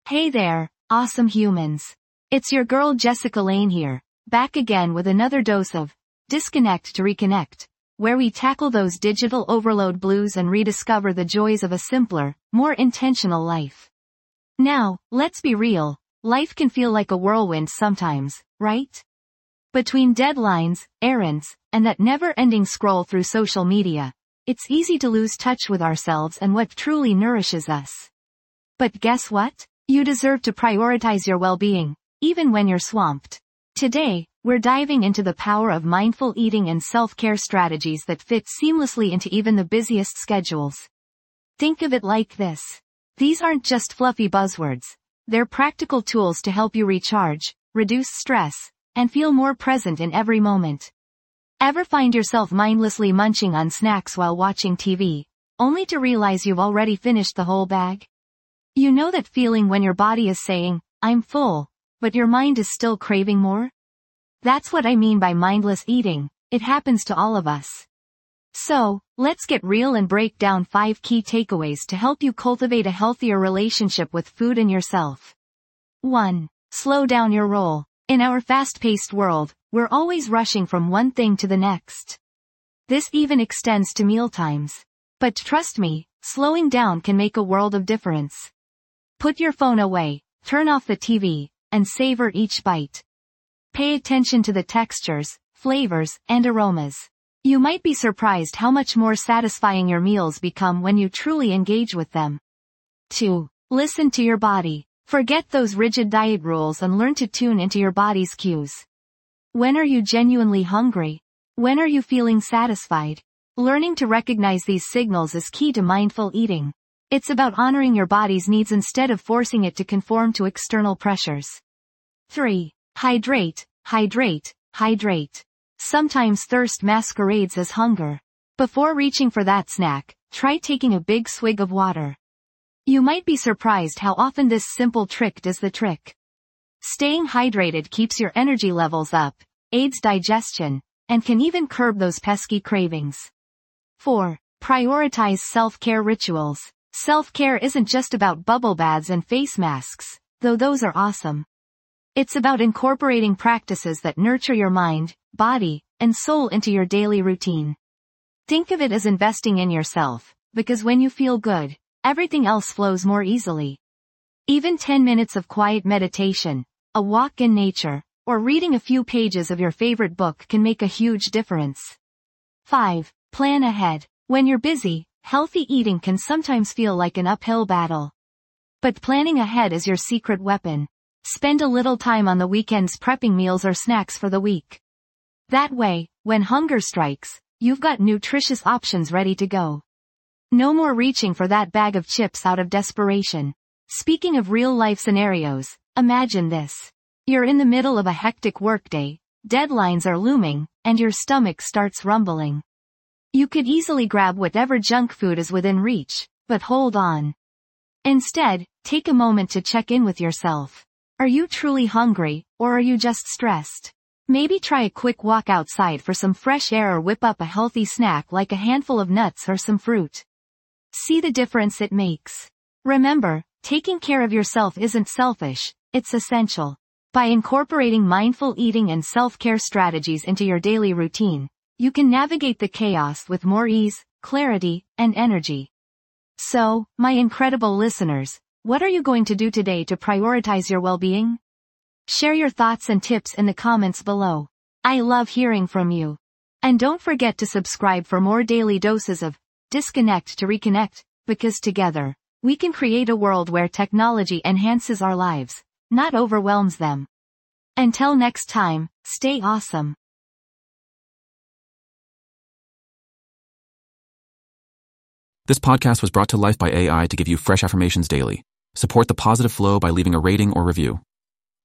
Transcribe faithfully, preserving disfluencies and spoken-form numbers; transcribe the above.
Hey there, awesome humans. It's your girl Jessica Lane here, back again with another dose of Disconnect to Reconnect, where we tackle those digital overload blues and rediscover the joys of a simpler, more intentional life. Now, let's be real, life can feel like a whirlwind sometimes, right? Between deadlines, errands, and that never-ending scroll through social media, it's easy to lose touch with ourselves and what truly nourishes us. But guess what? You deserve to prioritize your well-being, even when you're swamped. Today, we're diving into the power of mindful eating and self-care strategies that fit seamlessly into even the busiest schedules. Think of it like this. These aren't just fluffy buzzwords. They're practical tools to help you recharge, reduce stress, and feel more present in every moment. Ever find yourself mindlessly munching on snacks while watching T V, only to realize you've already finished the whole bag? You know that feeling when your body is saying, "I'm full," but your mind is still craving more? That's what I mean by mindless eating. It happens to all of us. So, let's get real and break down five key takeaways to help you cultivate a healthier relationship with food and yourself. one. Slow down your roll. In our fast-paced world, we're always rushing from one thing to the next. This even extends to mealtimes. But trust me, slowing down can make a world of difference. Put your phone away, turn off the T V, and savor each bite. Pay attention to the textures, flavors, and aromas. You might be surprised how much more satisfying your meals become when you truly engage with them. two. Listen to your body. Forget those rigid diet rules and learn to tune into your body's cues. When are you genuinely hungry? When are you feeling satisfied? Learning to recognize these signals is key to mindful eating. It's about honoring your body's needs instead of forcing it to conform to external pressures. three. Hydrate, hydrate, hydrate. Sometimes thirst masquerades as hunger. Before reaching for that snack, try taking a big swig of water. You might be surprised how often this simple trick does the trick. Staying hydrated keeps your energy levels up, aids digestion, and can even curb those pesky cravings. four. Prioritize self-care rituals. Self-care isn't just about bubble baths and face masks, though those are awesome. It's about incorporating practices that nurture your mind, body, and soul into your daily routine. Think of it as investing in yourself, because when you feel good, everything else flows more easily. Even ten minutes of quiet meditation, a walk in nature, or reading a few pages of your favorite book can make a huge difference. five. Plan ahead. When you're busy, healthy eating can sometimes feel like an uphill battle. But planning ahead is your secret weapon. Spend a little time on the weekends prepping meals or snacks for the week. That way, when hunger strikes, you've got nutritious options ready to go. No more reaching for that bag of chips out of desperation. Speaking of real-life scenarios, imagine this. You're in the middle of a hectic workday, deadlines are looming, and your stomach starts rumbling. You could easily grab whatever junk food is within reach, but hold on. Instead, take a moment to check in with yourself. Are you truly hungry, or are you just stressed? Maybe try a quick walk outside for some fresh air or whip up a healthy snack like a handful of nuts or some fruit. See the difference it makes. Remember, taking care of yourself isn't selfish, it's essential. By incorporating mindful eating and self-care strategies into your daily routine, you can navigate the chaos with more ease, clarity, and energy. So, my incredible listeners, what are you going to do today to prioritize your well-being? Share your thoughts and tips in the comments below. I love hearing from you. And don't forget to subscribe for more daily doses of Disconnect to Reconnect, because together, we can create a world where technology enhances our lives, not overwhelms them. Until next time, stay awesome. This podcast was brought to life by A I to give you fresh affirmations daily. Support the positive flow by leaving a rating or review.